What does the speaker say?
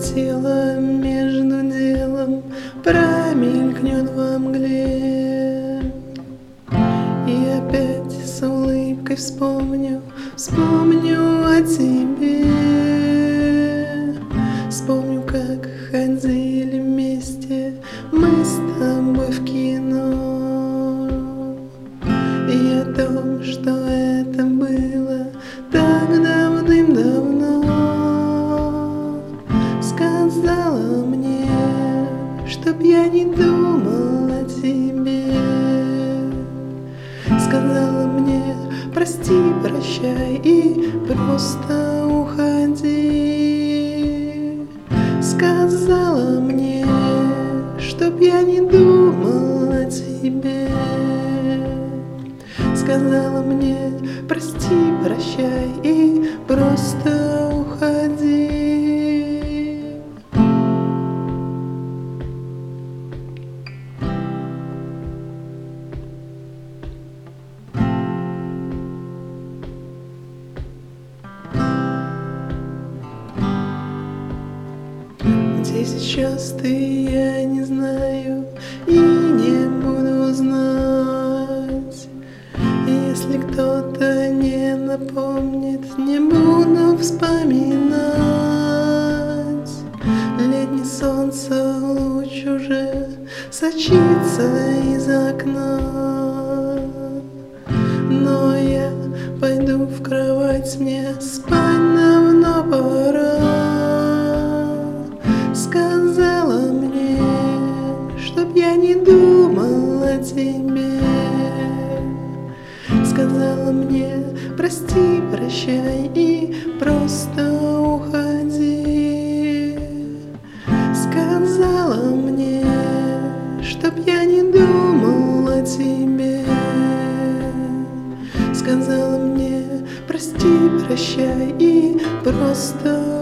тело между делом промелькнет во мгле. И опять с улыбкой вспомню о тебе. Вспомню, как ходили вместе мы с тобой в кино. И о том, что это было так давным-давно. Сказала мне, чтоб я не думал о тебе. Сказала мне, прости, прощай и просто уходи. Сказала мне, чтоб я не думал о тебе. Сказала мне, прости, прощай и просто уходи. Где сейчас ты, я не знаю и не буду знать. Если кто-то не напомнит, не буду вспоминать. Летнее солнце, луч уже сочится из окна. Но я пойду в кровать, мне спать давно пора. Сказала мне, чтоб я не думал о тебе. Сказала мне, прости, прощай и просто уходи. Сказала мне, чтоб я не думал о тебе. Сказала мне, прости, прощай и просто